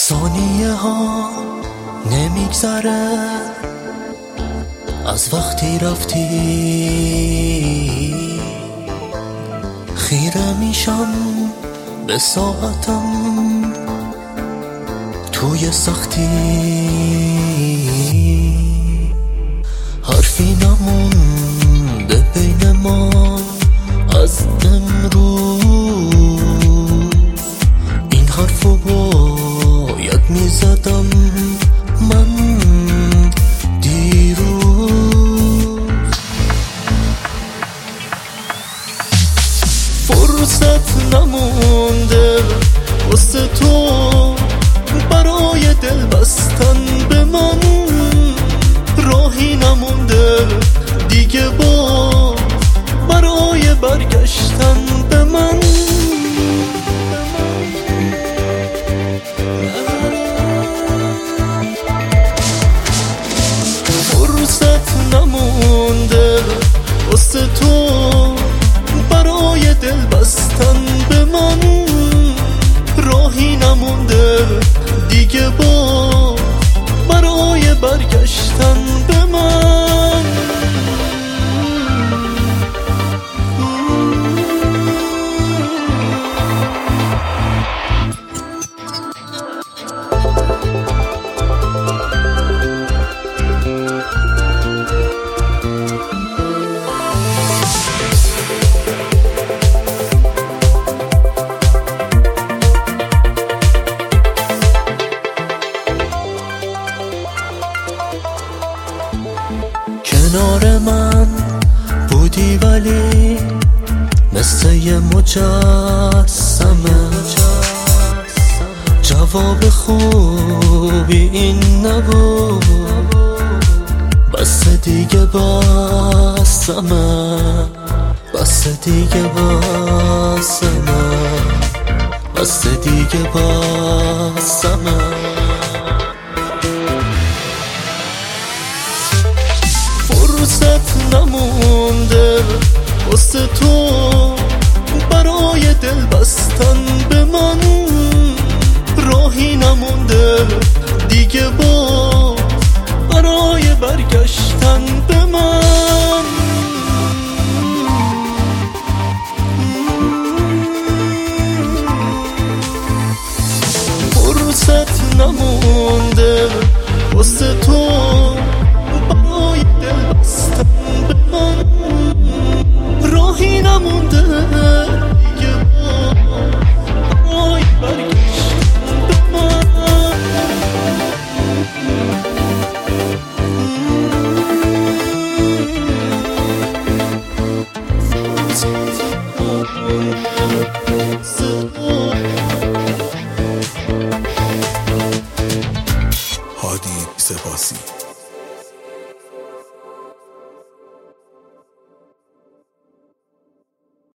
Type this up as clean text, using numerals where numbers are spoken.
ثانیه ها نمیگذره از وقتی رفتی، خیره میشم به ساعتم توی سختی، حرفی نمونده بین ما از امروز، این حرفو باید میزدم من دیروز. فرصت نمونده واسه تو برای دل بستن به من، راهی نمونده دیگه برای برگشتن به من. فرصت نمونده واسه تو برای دل بستن به من، راهی نمونده دیگه برای برگشتن به من. کنار من بودی ولی مثل یه مجسمه، جواب خوبی این نبود، بس دیگه بسمه، بس دیگه بسمه، بس دیگه بسمه. فرصت نمونده واسه تو برای دل بستن به من، راهی نمونده دیگه برای برگشتن به من. فرصت نمونده واسه تو برای دل بستن به من، راهی نمونده دیگه برای برگشتن به من. هادی سپاسی.